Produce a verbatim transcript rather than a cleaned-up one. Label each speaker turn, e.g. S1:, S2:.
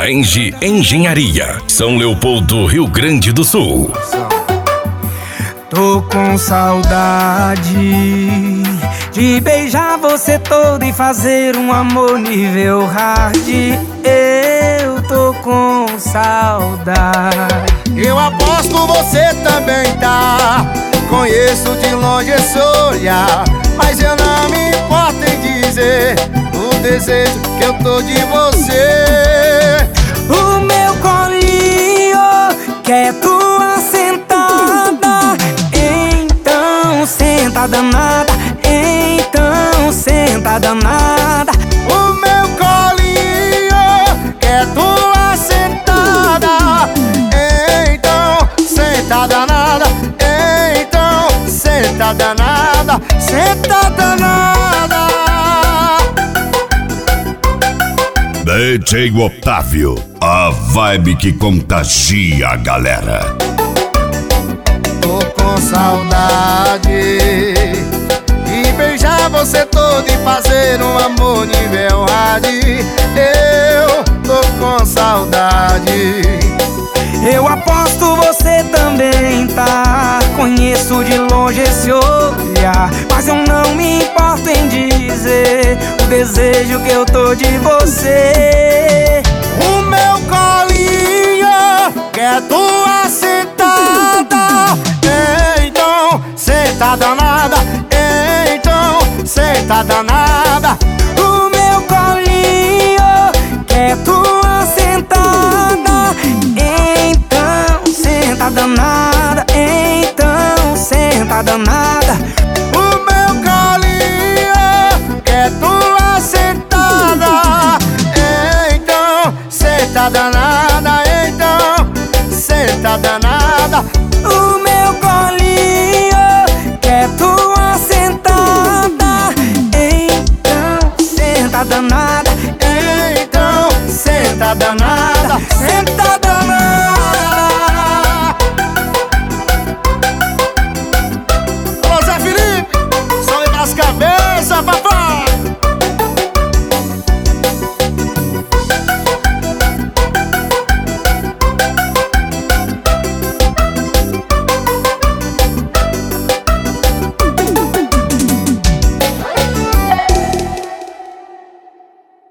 S1: da Engie Engenharia, São Leopoldo, Rio Grande do Sul.
S2: Tô com saudade de beijar você todo e fazer um amor nível hard. Eu tô com saudade.
S3: Eu aposto você também tá. Conheço de longe esse olhar, mas eu não me importo em dizer o desejo que eu tô de você.
S2: O meu colinho quer tua sentada, então senta danada, então senta danada.
S3: O meu colinho quer tua sentada, então senta danada, então senta danada, senta danada.
S4: D J Otávio, a vibe que contagia a galera.
S3: Tô com saudade de beijar você todo e fazer um amor nível hard. Eu tô com saudade.
S2: Eu aposto você também tá. Conheço de longe esse olhar, mas eu não me importo em dizer o desejo que eu tô de você.
S3: O meu colinho quer tua sentada, então senta danada, então senta danada.
S2: O meu colinho quer tua sentada, então senta danada, então senta danada.
S3: O meu colinho quer tua sentada, então senta danada.